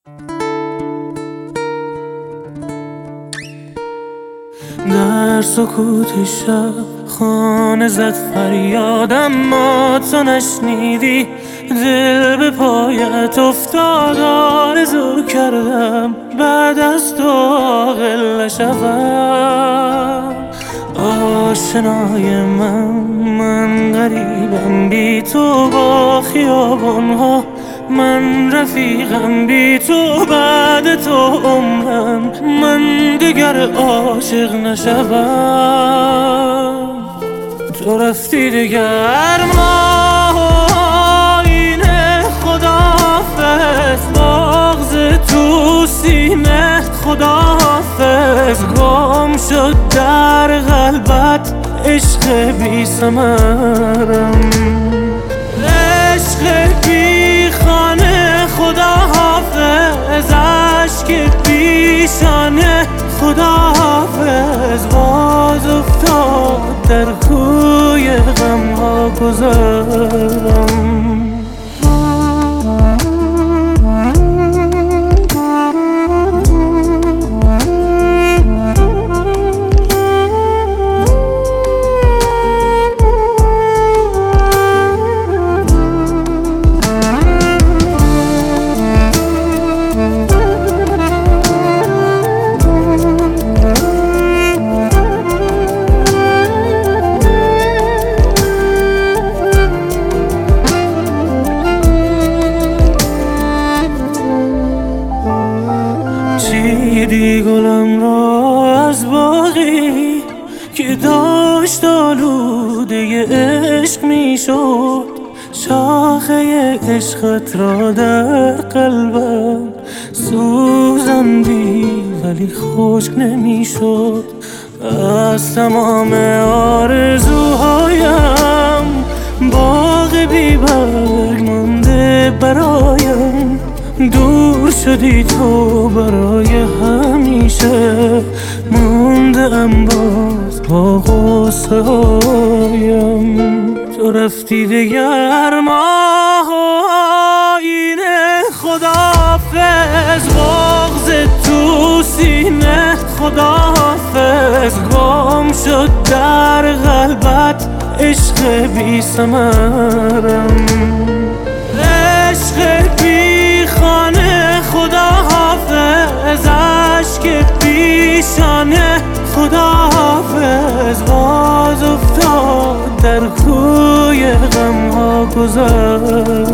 در سکوت شب خانه زد فریاد، اما تو نشنیدی. دل به پایت افتاد، آرزو کردم بعد از تو عاقل نشوم. آشنای من غریبم بی تو با خیابانها، من رفیقم بی تو بعد تو عمرم، من دیگر عاشق نشوم. تو رفتی دیگر آینه، خداحافظ بغض تو سینه، خداحافظ گم شد در قلبت عشق بی ثمرم، عشق بی خانه، خداحافظ اشک پیشانه، خداحافظ باز افتاد در کوی غمها گذرم. چیدی گلم را از باغی که داشت آلوده عشق می شد، شاخه عشقت را در قلبم سوزندی ولی خشک نمی شد. از تمام آرزوهایم باغ بی برگ مانده برایم، دور شدی تو برای همیشه، مونده ام باز با غصه هایم. تو رفتی دیگر آینه، خداحافظ بغض تو سینه، خداحافظ گم شد در قلبت عشق بی ثمرم، عشق بی خانه، خداحافظ اشک پیشانه، خداحافظ باز افتاد در کوی غمها گذر.